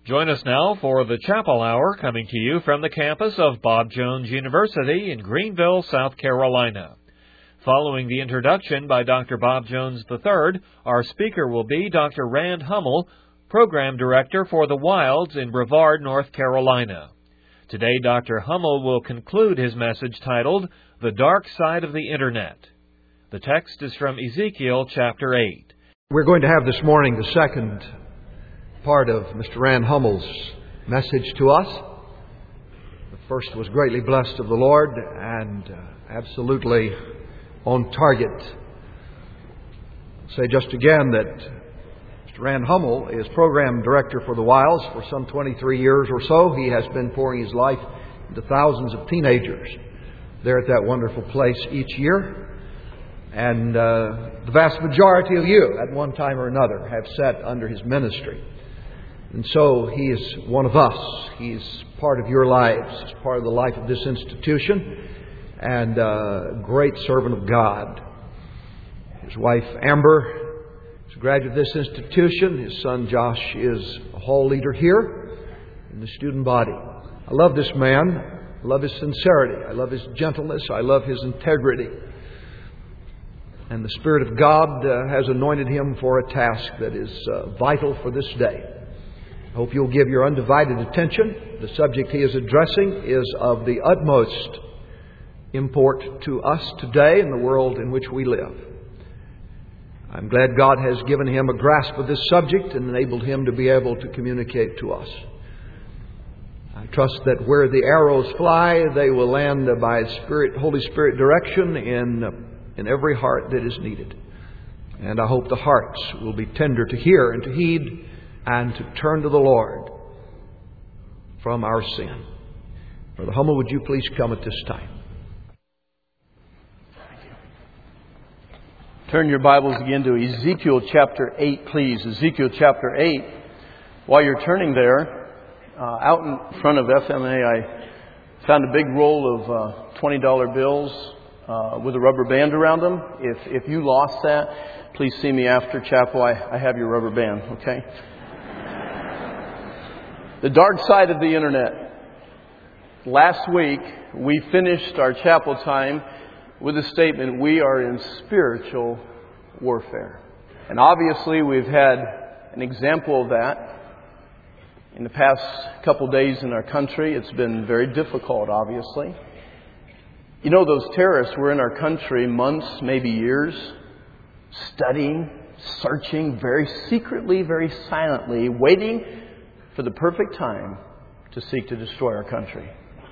Join us now for the Chapel Hour, coming to you from the campus of Bob Jones University in Greenville, South Carolina. Following the introduction by Dr. Bob Jones III, our speaker will be Dr. Rand Hummel, Program Director for the Wilds in Brevard, North Carolina. Today, Dr. Hummel will conclude his message titled, The Dark Side of the Internet. The text is from Ezekiel chapter 8. We're going to have this morning the second part of Mr. Rand Hummel's message to us. The first was greatly blessed of the Lord and absolutely on target. I'll say just again that Mr. Rand Hummel is Program Director for the Wilds for some 23 years or so. He has been pouring his life into thousands of teenagers there at that wonderful place each year. And the vast majority of you, at one time or another, have sat under his ministry. And so he is one of us. He's part of your lives. He's part of the life of this institution and a great servant of God. His wife, Amber, is a graduate of this institution. His son, Josh, is a hall leader here in the student body. I love this man. I love his sincerity. I love his gentleness. I love his integrity. And the Spirit of God has anointed him for a task that is vital for this day. I hope you'll give your undivided attention. The subject he is addressing is of the utmost import to us today in the world in which we live. I'm glad God has given him a grasp of this subject and enabled him to be able to communicate to us. I trust that where the arrows fly, they will land by Holy Spirit direction in every heart that is needed. And I hope the hearts will be tender to hear and to heed and to turn to the Lord from our sin. Brother Hummel, would you please come at this time? Thank you. Turn your Bibles again to Ezekiel chapter 8, please. Ezekiel chapter 8. While you're turning there, out in front of FMA, I found a big roll of $20 bills with a rubber band around them. If you lost that, please see me after chapel. I have your rubber band, okay? The dark side of the Internet. Last week, we finished our chapel time with a statement, we are in spiritual warfare. And obviously, we've had an example of that in the past couple days in our country. It's been very difficult, obviously. You know, those terrorists were in our country months, maybe years, studying, searching, very secretly, very silently, waiting for the perfect time to seek to destroy our country.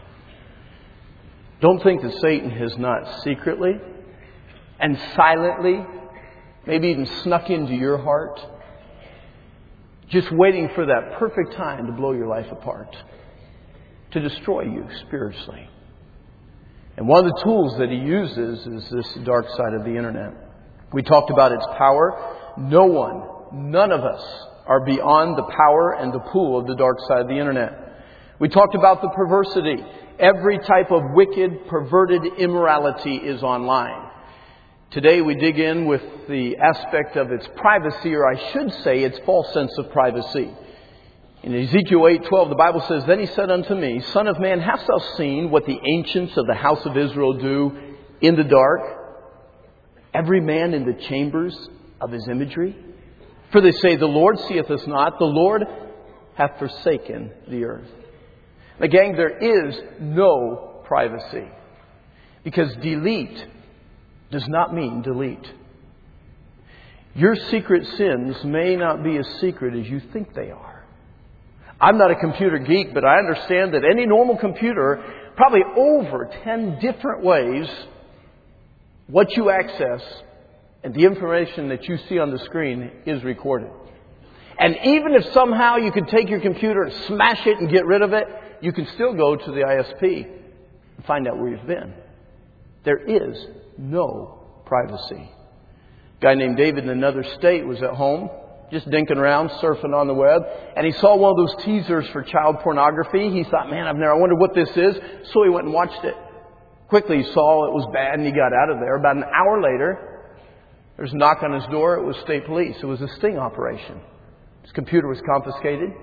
Don't think that Satan has not secretly and silently, maybe even snuck into your heart, just waiting for that perfect time to blow your life apart, to destroy you spiritually. And one of the tools that he uses is this dark side of the Internet. We talked about its power. None of us are beyond the power and the pull of the dark side of the Internet. We talked about the perversity. Every type of wicked, perverted immorality is online. Today we dig in with the aspect of its privacy, or I should say its false sense of privacy. In Ezekiel 8:12, the Bible says, Then he said unto me, Son of man, hast thou seen what the ancients of the house of Israel do in the dark? Every man in the chambers of his imagery? For they say, The Lord seeth us not, the Lord hath forsaken the earth. Now, gang, there is no privacy. Because delete does not mean delete. Your secret sins may not be as secret as you think they are. I'm not a computer geek, but I understand that any normal computer, probably over 10 different ways, what you access and the information that you see on the screen is recorded. And even if somehow you could take your computer and smash it and get rid of it, you can still go to the ISP and find out where you've been. There is no privacy. A guy named David in another state was at home, just dinking around, surfing on the web, and he saw one of those teasers for child pornography. He thought, man, I wonder what this is. So he went and watched it. Quickly he saw it was bad and he got out of there. About an hour later, there was a knock on his door. It was state police. It was a sting operation. His computer was confiscated.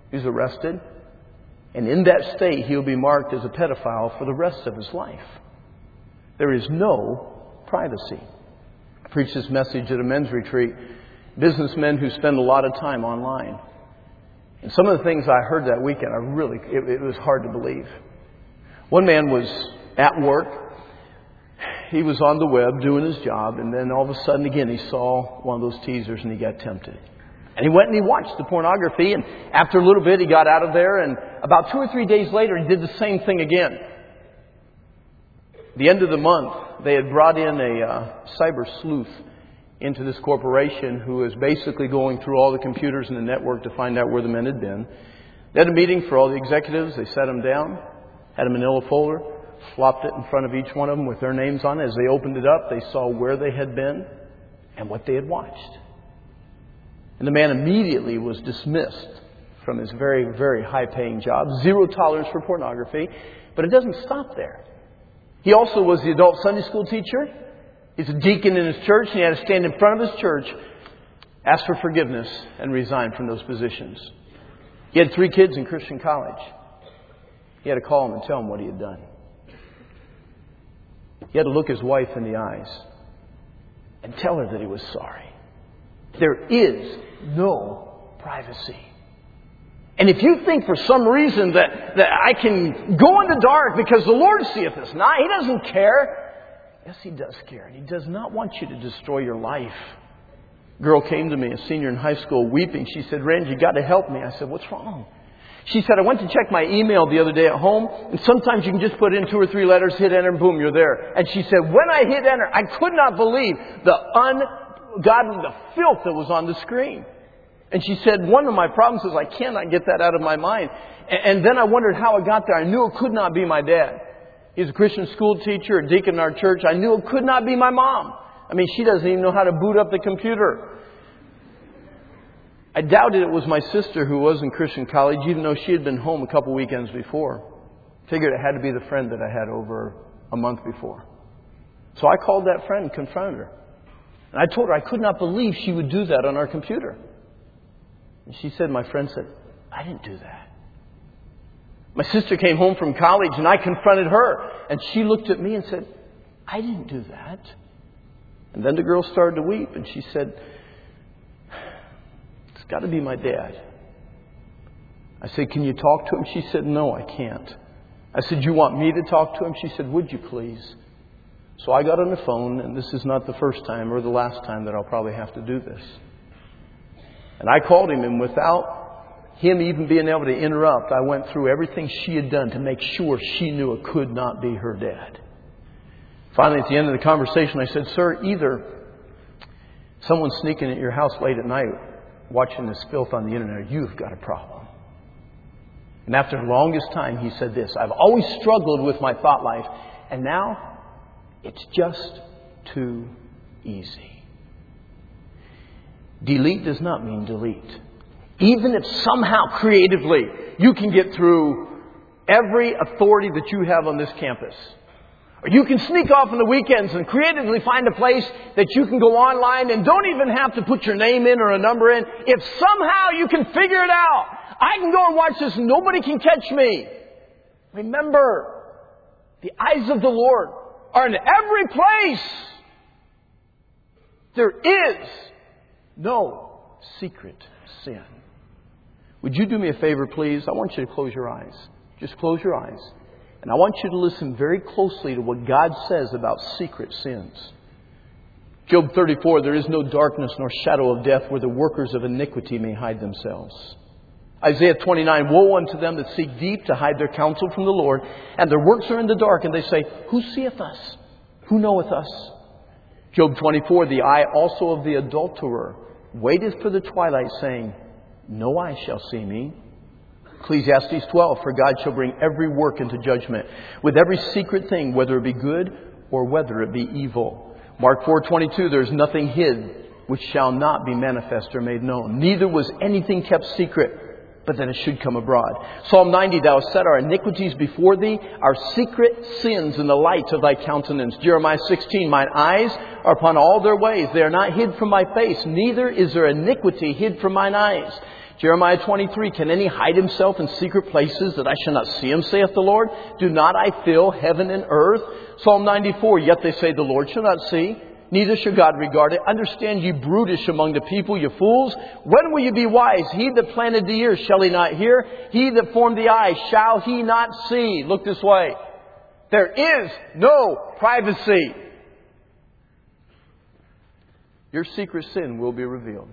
He's arrested. And in that state, he'll be marked as a pedophile for the rest of his life. There is no privacy. I preached this message at a men's retreat. Businessmen who spend a lot of time online. And some of the things I heard that weekend, it was hard to believe. One man was at work. He was on the web doing his job, and then all of a sudden again he saw one of those teasers and he got tempted. And he went and he watched the pornography, and after a little bit he got out of there, and about 2 or 3 days later he did the same thing again. The end of the month, they had brought in a cyber sleuth into this corporation who was basically going through all the computers in the network to find out where the men had been. They had a meeting for all the executives. They sat them down, had them in a folder, flopped it in front of each one of them with their names on it. As they opened it up, they saw where they had been and what they had watched. And the man immediately was dismissed from his very, very high-paying job. Zero tolerance for pornography. But it doesn't stop there. He also was the adult Sunday school teacher. He's a deacon in his church, and he had to stand in front of his church, ask for forgiveness, and resign from those positions. He had 3 kids in Christian college. He had to call them and tell them what he had done. He had to look his wife in the eyes and tell her that he was sorry. There is no privacy. And if you think for some reason that I can go in the dark because the Lord seeth us not, He doesn't care. Yes, He does care. And He does not want you to destroy your life. A girl came to me, a senior in high school, weeping. She said, "Randy, you got to help me." I said, "What's wrong?" She said, "I went to check my email the other day at home, and sometimes you can just put in 2 or 3 letters, hit enter, and boom, you're there." And she said, "When I hit enter, I could not believe the filth that was on the screen." And she said, "One of my problems is I cannot get that out of my mind." And then I wondered how it got there. I knew it could not be my dad. He's a Christian school teacher, a deacon in our church. I knew it could not be my mom. I mean, she doesn't even know how to boot up the computer. I doubted it was my sister who was in Christian college, even though she had been home a couple weekends before. Figured it had to be the friend that I had over a month before. So I called that friend and confronted her. And I told her I could not believe she would do that on our computer. And she said, my friend said, "I didn't do that." My sister came home from college and I confronted her. And she looked at me and said, "I didn't do that." And then the girl started to weep and she said, "It's got to be my dad." I said, "Can you talk to him?" She said, "No, I can't." I said, "You want me to talk to him?" She said, "Would you please?" So I got on the phone, and this is not the first time or the last time that I'll probably have to do this. And I called him, and without him even being able to interrupt, I went through everything she had done to make sure she knew it could not be her dad. Finally, at the end of the conversation, I said, "Sir, either someone's sneaking at your house late at night watching this filth on the internet, or you've got a problem." And after the longest time, he said this: "I've always struggled with my thought life, and now it's just too easy." Delete does not mean delete. Even if somehow creatively you can get through every authority that you have on this campus, or you can sneak off on the weekends and creatively find a place that you can go online and don't even have to put your name in or a number in. If somehow you can figure it out, I can go and watch this and nobody can catch me. Remember, the eyes of the Lord are in every place. There is no secret sin. Would you do me a favor, please? I want you to close your eyes. Just close your eyes. And I want you to listen very closely to what God says about secret sins. Job 34, "There is no darkness nor shadow of death where the workers of iniquity may hide themselves." Isaiah 29, "Woe unto them that seek deep to hide their counsel from the Lord, and their works are in the dark, and they say, Who seeth us? Who knoweth us?" Job 24, "The eye also of the adulterer waiteth for the twilight, saying, No eye shall see me." Ecclesiastes 12, "For God shall bring every work into judgment, with every secret thing, whether it be good or whether it be evil." Mark 4:22, "There is nothing hid which shall not be manifest or made known. Neither was anything kept secret, but that it should come abroad." Psalm 90, "Thou hast set our iniquities before thee, our secret sins in the light of thy countenance." Jeremiah 16, "Mine eyes are upon all their ways. They are not hid from my face, neither is there iniquity hid from mine eyes." Jeremiah 23, can any hide himself in secret places that I shall not see him, saith the Lord? Do not I fill heaven and earth? Psalm 94, yet they say the Lord shall not see, neither shall God regard it. Understand ye brutish among the people, ye fools. When will you be wise? He that planted the ear, shall he not hear? He that formed the eye, shall he not see? Look this way. There is no privacy. Your secret sin will be revealed.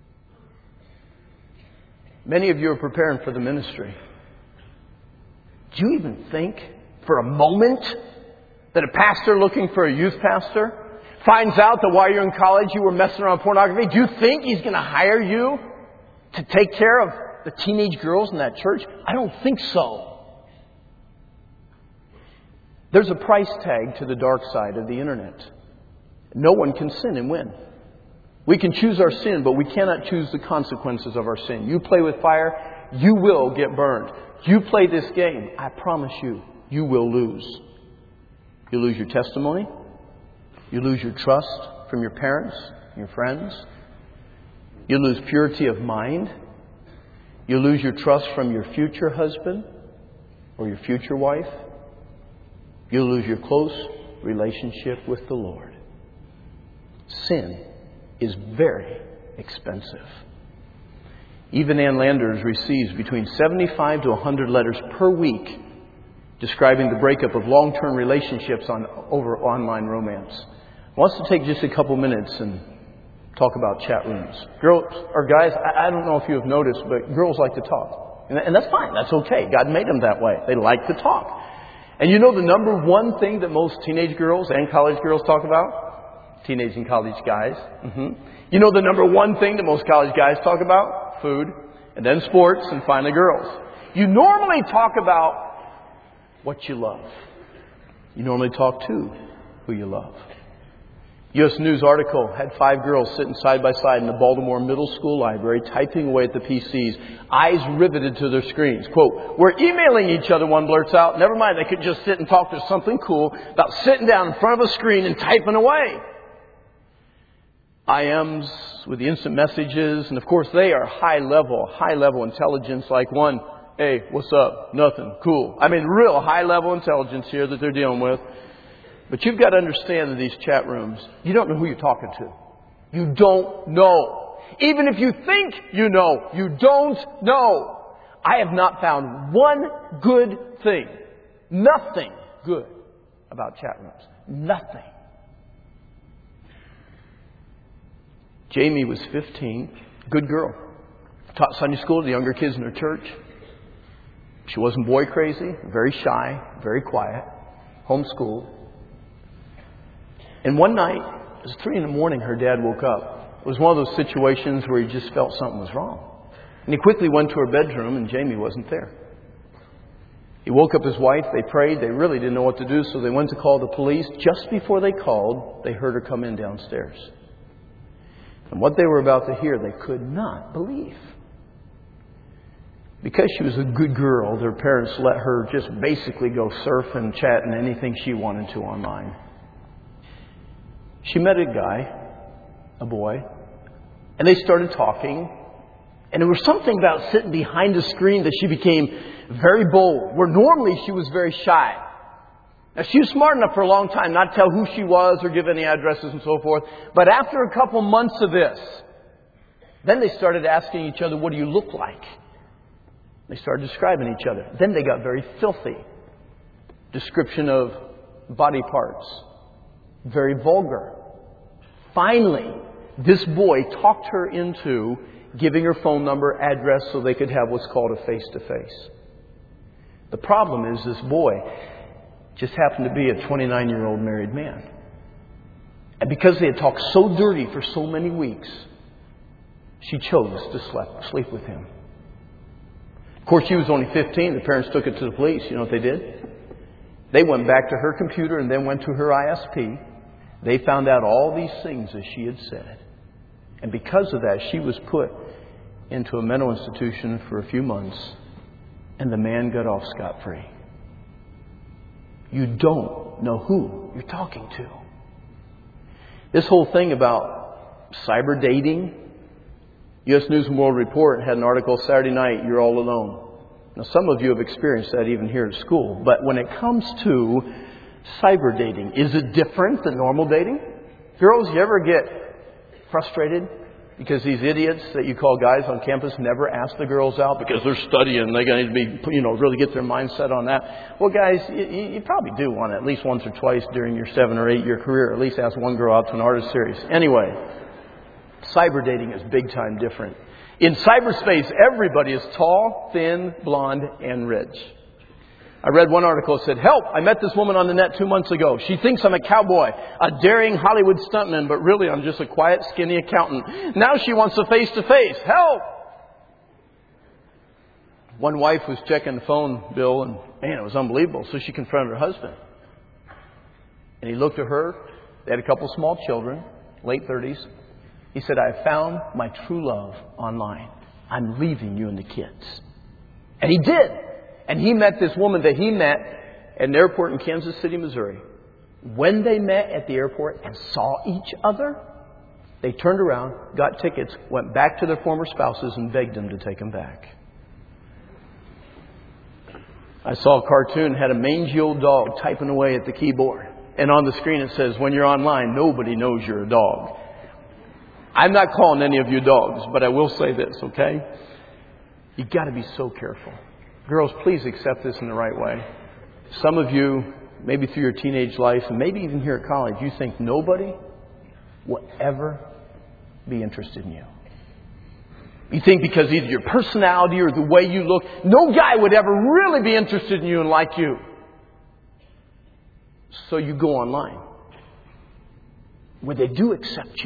Many of you are preparing for the ministry. Do you even think for a moment that a pastor looking for a youth pastor finds out that while you're in college you were messing around with pornography? Do you think he's going to hire you to take care of the teenage girls in that church? I don't think so. There's a price tag to the dark side of the internet. No one can sin and win. We can choose our sin, but we cannot choose the consequences of our sin. You play with fire, you will get burned. You play this game, I promise you, you will lose. You lose your testimony. You lose your trust from your parents, your friends. You lose purity of mind. You lose your trust from your future husband or your future wife. You lose your close relationship with the Lord. Sin is very expensive. Even Ann Landers receives between 75 to 100 letters per week describing the breakup of long-term relationships over online romance. I want to take just a couple minutes and talk about chat rooms. Girls or guys, I don't know if you have noticed, but girls like to talk. And that's fine. That's okay. God made them that way. They like to talk. And you know the number one thing that most teenage girls and college girls talk about? Teenage and college guys. You know the number one thing that most college guys talk about? Food. And then sports. And finally girls. You normally talk about what you love. You normally talk to who you love. U.S. News article had 5 girls sitting side by side in the Baltimore Middle School library typing away at the PCs, eyes riveted to their screens. Quote, we're emailing each other, one blurts out. Never mind, they could just sit and talk to something cool about sitting down in front of a screen and typing away. IMs with the instant messages, and of course they are high level intelligence, like one, hey, what's up? Nothing. Cool. I mean, real high level intelligence here that they're dealing with. But you've got to understand that these chat rooms, you don't know who you're talking to. You don't know. Even if you think you know, you don't know. I have not found one good thing, nothing good about chat rooms. Nothing. Jamie was 15, good girl. Taught Sunday school to the younger kids in her church. She wasn't boy crazy, very shy, very quiet, homeschooled. And one night, it was 3 a.m, her dad woke up. It was one of those situations where he just felt something was wrong. And he quickly went to her bedroom and Jamie wasn't there. He woke up his wife, they prayed, they really didn't know what to do, so they went to call the police. Just before they called, they heard her come in downstairs. And what they were about to hear, they could not believe. Because she was a good girl, their parents let her just basically go surf and chat and anything she wanted to online. She met a guy, a boy, and they started talking. And there was something about sitting behind a screen that she became very bold, where normally she was very shy. Now, she was smart enough for a long time not to tell who she was or give any addresses and so forth. But after a couple months of this, then they started asking each other, what do you look like? They started describing each other. Then they got very filthy. Description of body parts. Very vulgar. Finally, this boy talked her into giving her phone number, address, so they could have what's called a face-to-face. The problem is this boy just happened to be a 29-year-old married man. And because they had talked so dirty for so many weeks, she chose to sleep with him. Of course, she was only 15. The parents took it to the police. You know what they did? They went back to her computer and then went to her ISP. They found out all these things as she had said. And because of that, she was put into a mental institution for a few months. And the man got off scot-free. You don't know who you're talking to. This whole thing about cyber dating, U.S. News and World Report had an article Saturday night, "You're all alone." Now, some of you have experienced that even here at school. But when it comes to cyber dating, is it different than normal dating? Girls, you ever get frustrated because these idiots that you call guys on campus never ask the girls out because they're studying? They're going to be, really get their mindset on that. Well, guys, you probably do want to at least once or twice during your 7 or 8 year career, at least ask one girl out to an artist series. Anyway, cyber dating is big time different. In cyberspace, everybody is tall, thin, blonde, and rich. I read one article that said, "Help! I met this woman on the net 2 months ago. She thinks I'm a cowboy, a daring Hollywood stuntman, but really I'm just a quiet, skinny accountant. Now she wants a face-to-face. Help!" One wife was checking the phone bill, and man, it was unbelievable. So she confronted her husband. And he looked at her. They had a couple small children, late 30s. He said, "I have found my true love online. I'm leaving you and the kids." And he did. And he met this woman that he met at an airport in Kansas City, Missouri. When they met at the airport and saw each other, they turned around, got tickets, went back to their former spouses and begged them to take them back. I saw a cartoon, had a mangy old dog typing away at the keyboard. And on the screen it says, "When you're online, nobody knows you're a dog." I'm not calling any of you dogs, but I will say this, okay? You've got to be so careful. Girls, please accept this in the right way. Some of you, maybe through your teenage life, and maybe even here at college, you think nobody will ever be interested in you. You think because either your personality or the way you look, no guy would ever really be interested in you and like you. So you go online, where they do accept you.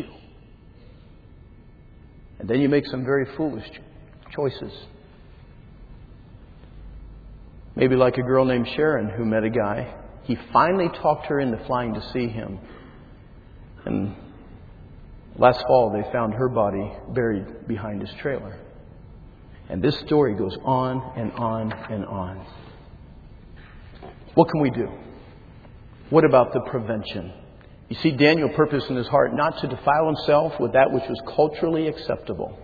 And then you make some very foolish choices. Maybe like a girl named Sharon who met a guy. He finally talked her into flying to see him. And last fall they found her body buried behind his trailer. And this story goes on and on and on. What can we do? What about the prevention? You see, Daniel purposed in his heart not to defile himself with that which was culturally acceptable.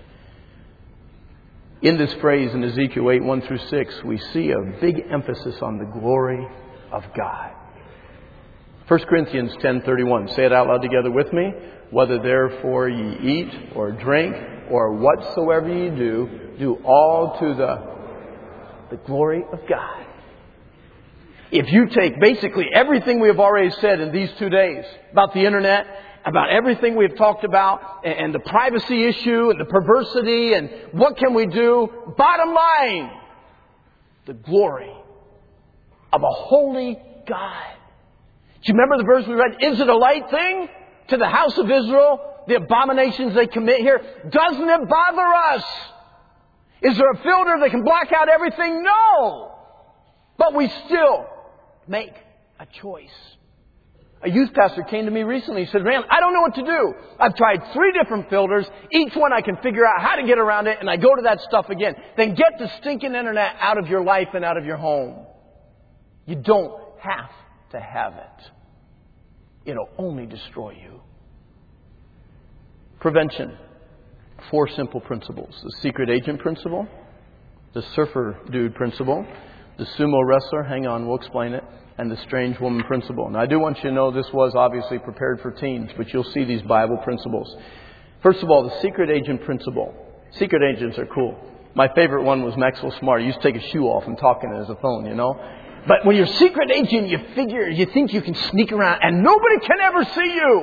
In this phrase in Ezekiel 8, 1 through 6, we see a big emphasis on the glory of God. 1 Corinthians 10:31. Say it out loud together with me. "Whether therefore ye eat or drink or whatsoever ye do, do all to the glory of God." If you take basically everything we have already said in these 2 days about the internet, about everything we've talked about, and the privacy issue and the perversity and what can we do, bottom line, the glory of a holy God. Do you remember the verse we read? "Is it a light thing to the house of Israel, the abominations they commit here? Doesn't it bother us? Is there a filter that can block out everything? No! But we still make a choice." A youth pastor came to me recently. He said, "Rand, I don't know what to do. I've tried 3 different filters. Each one I can figure out how to get around it, and I go to that stuff again." Then get the stinking internet out of your life and out of your home. You don't have to have it. It'll only destroy you. Prevention. 4 simple principles. The secret agent principle, the surfer dude principle, the sumo wrestler, hang on, we'll explain it, and the strange woman principle. Now, I do want you to know this was obviously prepared for teens, but you'll see these Bible principles. First of all, the secret agent principle. Secret agents are cool. My favorite one was Maxwell Smart. He used to take his shoe off and talk in it as a phone, you know. But when you're a secret agent, you think you can sneak around and nobody can ever see you.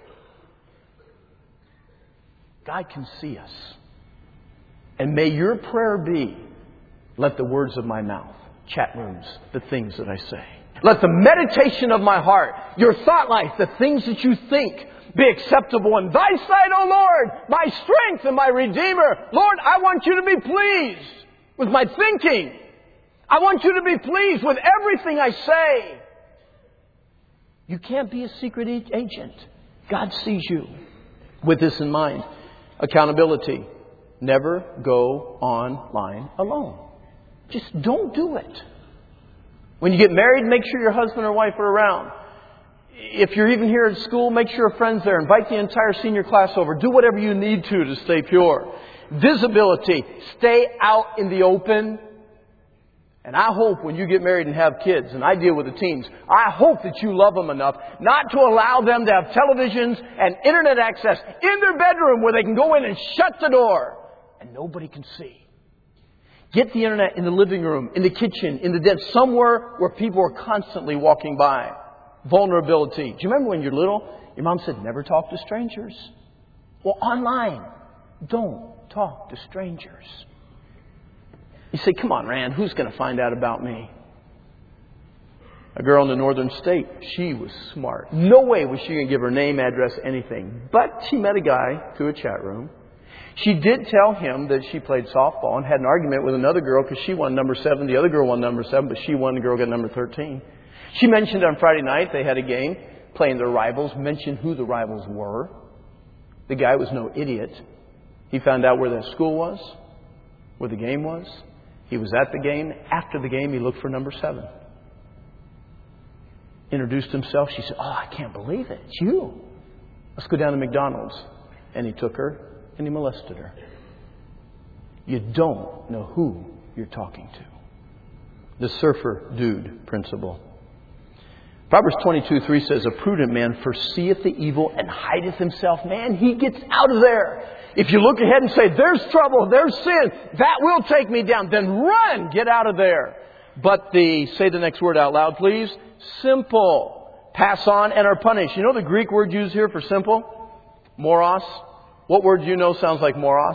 God can see us. And may your prayer be, "Let the words of my mouth," chat rooms, the things that I say, "let the meditation of my heart," your thought life, the things that you think, "be acceptable in thy sight, O Lord, my strength and my Redeemer." Lord, I want you to be pleased with my thinking. I want you to be pleased with everything I say. You can't be a secret agent. God sees you. With this in mind, accountability. Never go online alone. Just don't do it. When you get married, make sure your husband or wife are around. If you're even here at school, make sure a friend's there. Invite the entire senior class over. Do whatever you need to stay pure. Visibility. Stay out in the open. And I hope when you get married and have kids, and I deal with the teens, I hope that you love them enough not to allow them to have televisions and internet access in their bedroom where they can go in and shut the door and nobody can see. Get the internet in the living room, in the kitchen, in the den, somewhere where people are constantly walking by. Vulnerability. Do you remember when you're little, your mom said, never talk to strangers? Well, online, don't talk to strangers. You say, come on, Rand, who's going to find out about me? A girl in the northern state, she was smart. No way was she going to give her name, address, anything. But she met a guy through a chat room. She did tell him that she played softball and had an argument with another girl because she won number 7. The other girl won number 7, but she won. The girl got number 13. She mentioned on Friday night they had a game playing their rivals, mentioned who the rivals were. The guy was no idiot. He found out where that school was, where the game was. He was at the game. After the game, he looked for number 7. Introduced himself. She said, oh, I can't believe it. It's you. Let's go down to McDonald's. And he took her and he molested her. You don't know who you're talking to. The surfer dude principle. Proverbs 22:3 says, a prudent man foreseeth the evil and hideth himself. Man, he gets out of there. If you look ahead and say, there's trouble, there's sin, that will take me down, then run, get out of there. But say the next word out loud, please. Simple. Pass on and are punished. You know the Greek word used here for simple? Moros. What word do you know sounds like moros?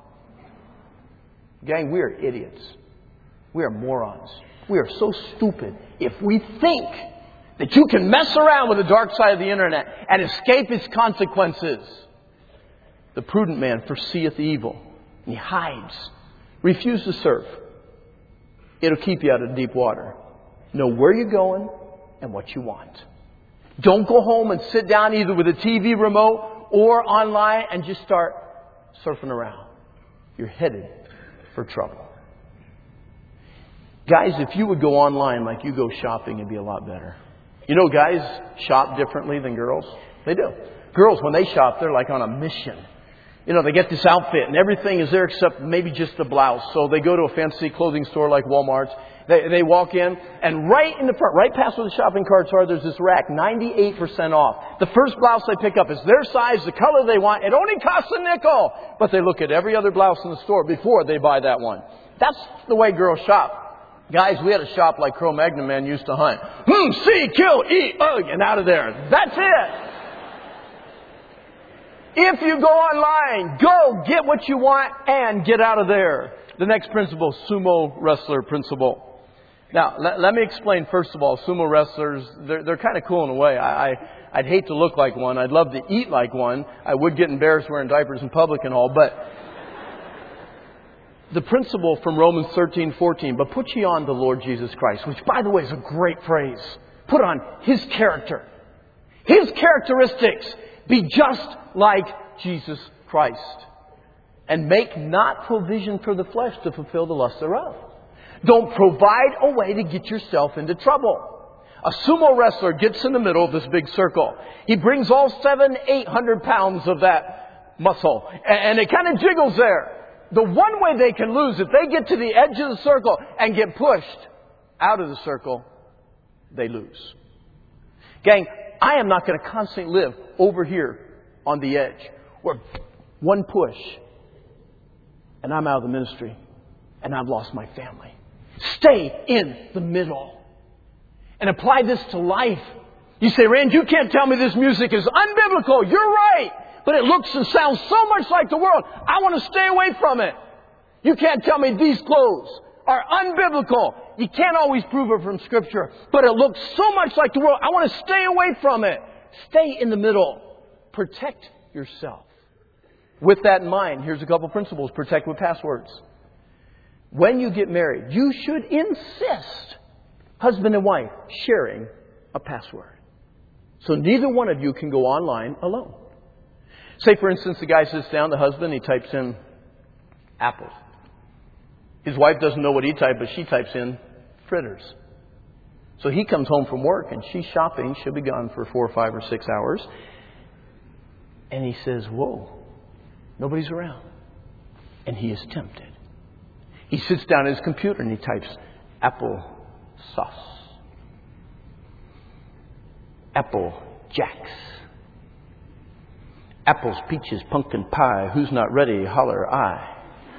Gang, we are idiots. We are morons. We are so stupid if we think that you can mess around with the dark side of the internet and escape its consequences. The prudent man foreseeth the evil, and he hides. Refuse to surf. It'll keep you out of deep water. Know where you're going and what you want. Don't go home and sit down either with a TV remote or online and just start surfing around. You're headed for trouble. Guys, if you would go online like you go shopping, it'd be a lot better. You know, guys shop differently than girls. They do. Girls, when they shop, they're like on a mission. You know, they get this outfit and everything is there except maybe just the blouse. So they go to a fancy clothing store like Walmart's. They walk in and right in the front, right past where the shopping carts are, there's this rack, 98% off. The first blouse they pick up is their size, the color they want. It only costs a nickel. But they look at every other blouse in the store before they buy that one. That's the way girls shop. Guys, we had a shop like Cro-Magnon man used to hunt. See, kill, eat, ugh, and out of there. That's it. If you go online, go get what you want and get out of there. The next principle, sumo wrestler principle. Now, let me explain first of all, sumo wrestlers, they're kind of cool in a way. I'd hate to look like one. I'd love to eat like one. I would get embarrassed wearing diapers in public and all, but the principle from Romans 13:14, but put ye on the Lord Jesus Christ, which by the way is a great phrase. Put on His character, His characteristics. Be just like Jesus Christ. And make not provision for the flesh to fulfill the lust thereof. Don't provide a way to get yourself into trouble. A sumo wrestler gets in the middle of this big circle. He brings all 700-800 pounds of that muscle. And it kind of jiggles there. The one way they can lose, if they get to the edge of the circle and get pushed out of the circle, they lose. Gang, I am not going to constantly live over here on the edge where one push and I'm out of the ministry and I've lost my family. Stay in the middle and apply this to life. You say, Rand, you can't tell me this music is unbiblical. You're right. But it looks and sounds so much like the world. I want to stay away from it. You can't tell me these clothes are unbiblical. You can't always prove it from Scripture. But it looks so much like the world. I want to stay away from it. Stay in the middle. Protect yourself. With that in mind, here's a couple principles. Protect with passwords. When you get married, you should insist, husband and wife, sharing a password. So neither one of you can go online alone. Say, for instance, the guy sits down, the husband, he types in apples. His wife doesn't know what he typed, but she types in fritters. So he comes home from work and she's shopping. She'll be gone for 4 or 5 or 6 hours. And he says, whoa, nobody's around. And he is tempted. He sits down at his computer and he types apple sauce. Apple jacks. Apples, peaches, pumpkin pie. Who's not ready? Holler I.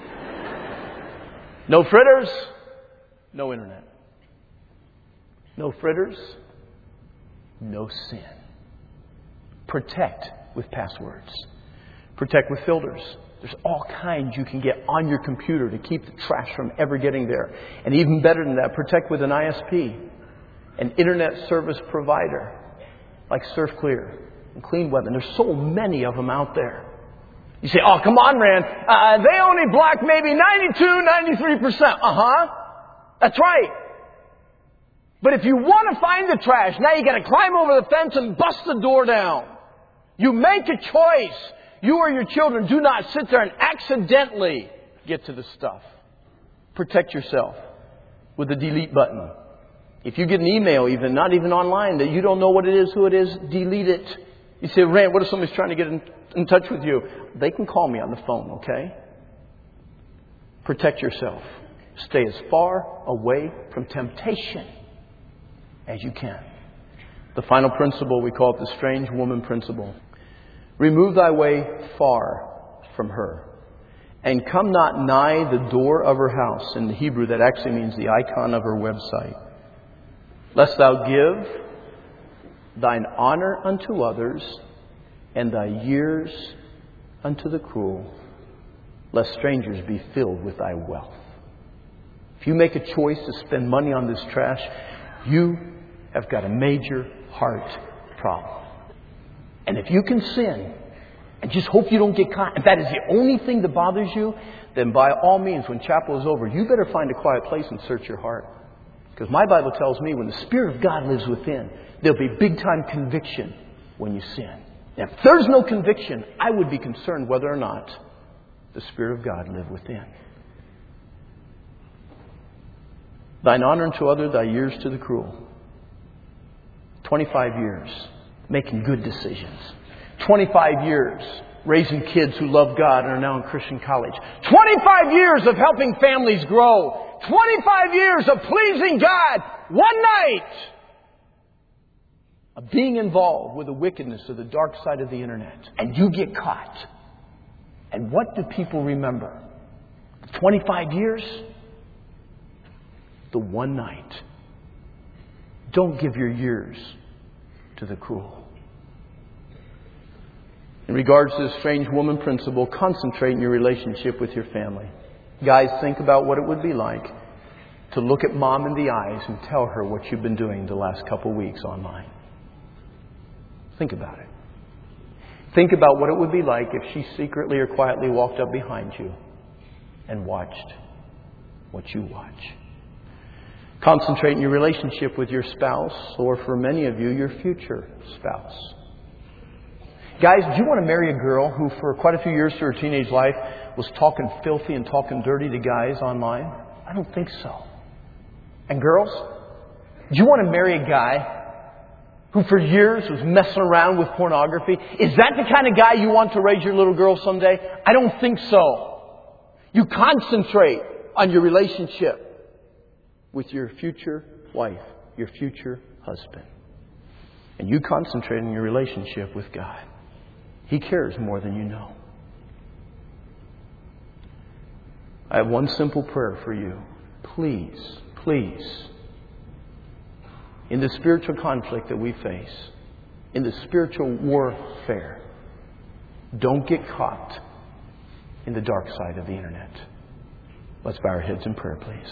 No fritters, no internet. No fritters, no sin. Protect with passwords. Protect with filters. There's all kinds you can get on your computer to keep the trash from ever getting there. And even better than that, protect with an ISP, an internet service provider like SurfClear and Clean Weather. And there's so many of them out there. You say, oh, come on, Rand. They only block maybe 92, 93%. That's right. But if you want to find the trash, now you got to climb over the fence and bust the door down. You make a choice. You or your children do not sit there and accidentally get to the stuff. Protect yourself with the delete button. If you get an email, even not even online, that you don't know what it is, who it is, delete it. You say, Rand, what if somebody's trying to get in touch with you? They can call me on the phone, okay? Protect yourself. Stay as far away from temptation as you can. The final principle, we call it the strange woman principle. Remove thy way far from her, and come not nigh the door of her house. In the Hebrew, that actually means the icon of her website. Lest thou give thine honor unto others, and thy years unto the cruel, lest strangers be filled with thy wealth. If you make a choice to spend money on this trash, you have got a major heart problem. And if you can sin and just hope you don't get caught, if that is the only thing that bothers you, then by all means, when chapel is over, you better find a quiet place and search your heart. Because my Bible tells me when the Spirit of God lives within, there'll be big-time conviction when you sin. Now, if there's no conviction, I would be concerned whether or not the Spirit of God live within. Thine honor unto others, thy years to the cruel. 25 years making good decisions. 25 years raising kids who love God and are now in Christian college. 25 years of helping families grow. 25 years of pleasing God. One night of being involved with the wickedness of the dark side of the internet. And you get caught. And what do people remember? 25 years? The one night. Don't give your years to the cruel. In regards to the strange woman principle, concentrate in your relationship with your family. Guys, think about what it would be like to look at mom in the eyes and tell her what you've been doing the last couple weeks online. Think about it. Think about what it would be like if she secretly or quietly walked up behind you and watched what you watch. Concentrate in your relationship with your spouse, or for many of you, your future spouse. Guys, do you want to marry a girl who for quite a few years through her teenage life was talking filthy and talking dirty to guys online? I don't think so. And girls, do you want to marry a guy who for years was messing around with pornography? Is that the kind of guy you want to raise your little girl someday? I don't think so. You concentrate on your relationship with your future wife, your future husband. And you concentrate on your relationship with God. He cares more than you know. I have one simple prayer for you. Please, please, in the spiritual conflict that we face, in the spiritual warfare, don't get caught in the dark side of the internet. Let's bow our heads in prayer, please.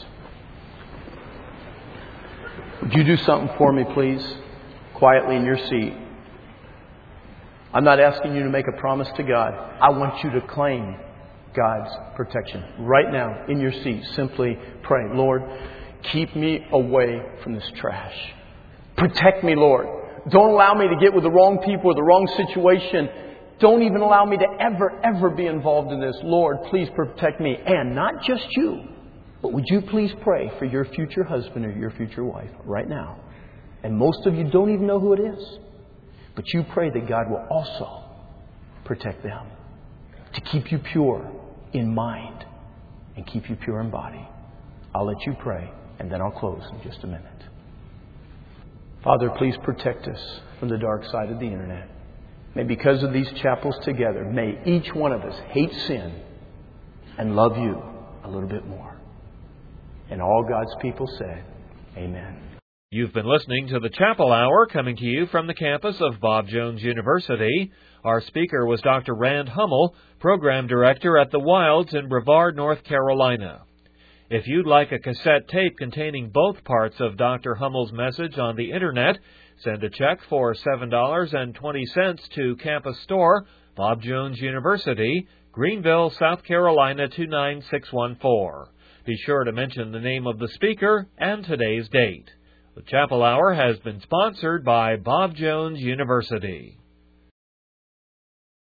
Would you do something for me, please? Quietly in your seat. I'm not asking you to make a promise to God. I want you to claim God's protection. Right now, in your seat, simply pray, Lord, keep me away from this trash. Protect me, Lord. Don't allow me to get with the wrong people or the wrong situation. Don't even allow me to ever be involved in this. Lord, please protect me. And not just you, but would you please pray for your future husband or your future wife right now? And most of you don't even know who it is. But you pray that God will also protect them, to keep you pure in mind and keep you pure in body. I'll let you pray, and then I'll close in just a minute. Father, please protect us from the dark side of the internet. May because of these chapels together, may each one of us hate sin and love you a little bit more. And all God's people said, Amen. You've been listening to the Chapel Hour, coming to you from the campus of Bob Jones University. Our speaker was Dr. Rand Hummel, Program Director at the Wilds in Brevard, North Carolina. If you'd like a cassette tape containing both parts of Dr. Hummel's message on the Internet, send a check for $7.20 to Campus Store, Bob Jones University, Greenville, South Carolina 29614. Be sure to mention the name of the speaker and today's date. The Chapel Hour has been sponsored by Bob Jones University.